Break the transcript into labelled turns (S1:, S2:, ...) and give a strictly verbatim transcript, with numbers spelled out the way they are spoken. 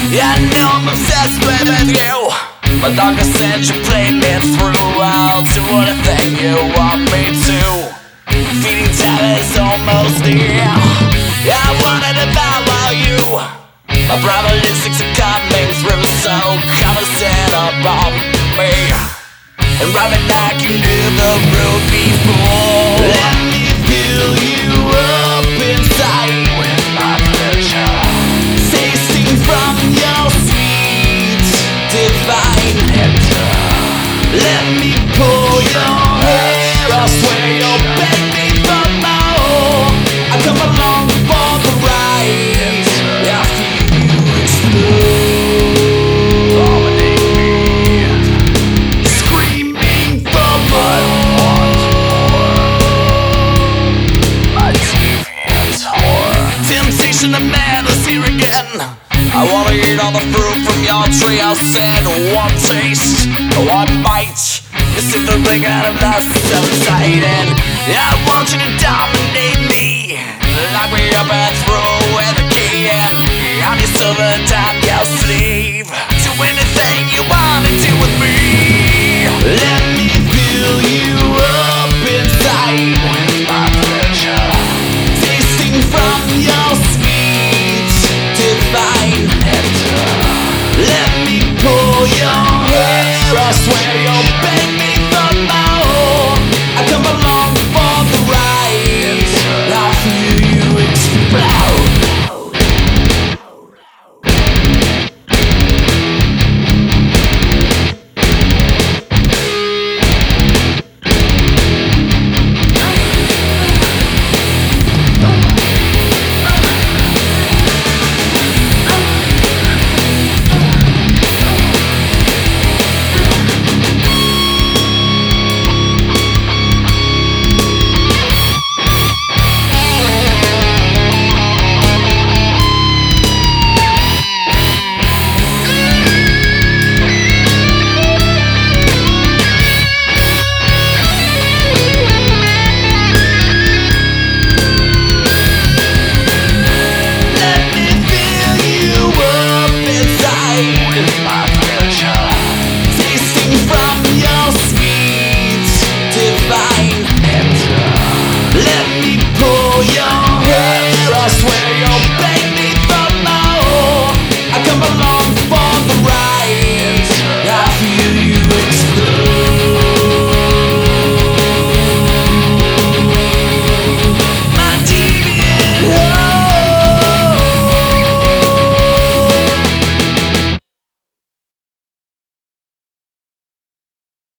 S1: Yeah, I know I'm obsessed with you, but like I said, you played me through. I'll do anything you want me to. Feeding time is almost near. Yeah, I wanted to follow you. My private instincts are coming through, so come and stand up on me and rub it like you knew the road before. Let me fill you up inside with my pleasure, tasting from your sweet divine nectar. Let me pull your hair, I swear you'll beg me for more. I come along for the ride, I feel you explode, dominate me, screaming for more. My deviant horror, temptation of man is here again. I wanna eat all the fruit from your tree. I said one taste, one bite. You see the ring out of the subsided. I want you to dominate me, lock me up and throw